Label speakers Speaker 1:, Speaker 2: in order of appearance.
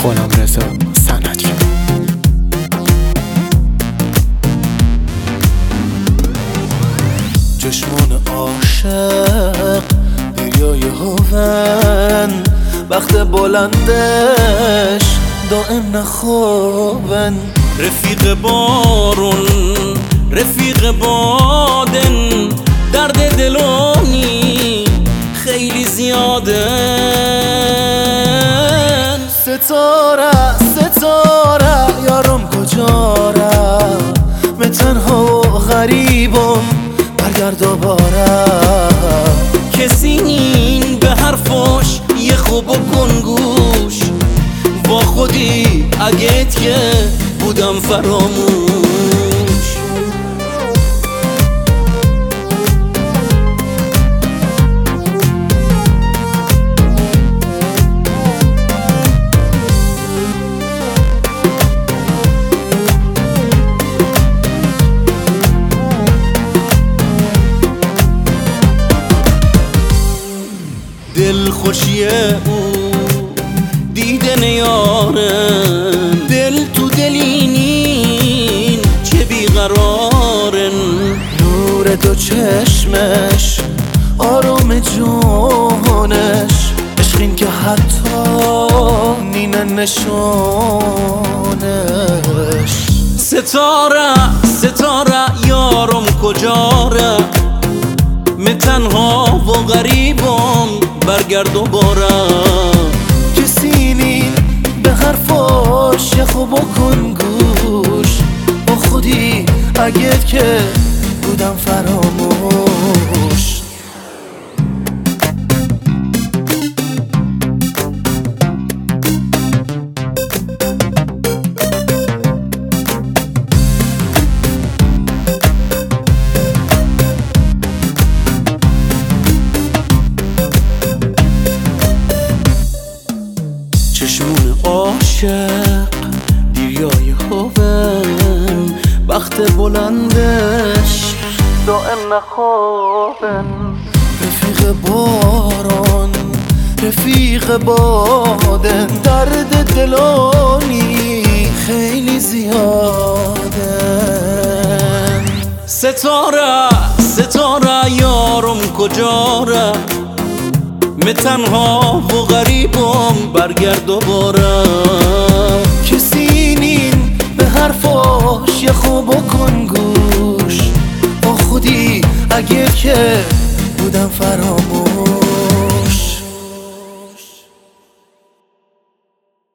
Speaker 1: غلامرضا صنعتگر.
Speaker 2: چشمان عاشق دریای هوون، وقت بلندش دائم نخوابن.
Speaker 3: رفیق بارون رفیق بادن، درد دلانی خیلی زیادن.
Speaker 2: ستاره ستاره یارم کجاره، من تنها و غریبم برگرد دوباره.
Speaker 3: کسی این به حرفاش یه خوب کن گوش، با خودی اگهت که بودم فراموش. دل خوشی او دیدن یارن، دل تو دلینین چه بیقرارن.
Speaker 2: نور دو چشمش آرام جانش، عشقین که حتی نینه نشانش.
Speaker 3: ستاره ستاره یارم کجاره، من تنها و غریبم برگرد دوباره.
Speaker 2: کسی نی به حرفاش یه خوب کن گوش، با خودی اگه که بودم فراموش.
Speaker 3: چشمون عاشق دریای هوون، وقت بلندش دائم نخوابن.
Speaker 2: رفیق باران رفیق بادن، درد دلانی خیلی زیادن.
Speaker 3: ستاره ستاره یارم کجاره، من تنها و غریبم برگرد دوباره.
Speaker 2: کسی نین به حرفاش یه خوب کن گوش، با خودی اگه که بودم فراموش.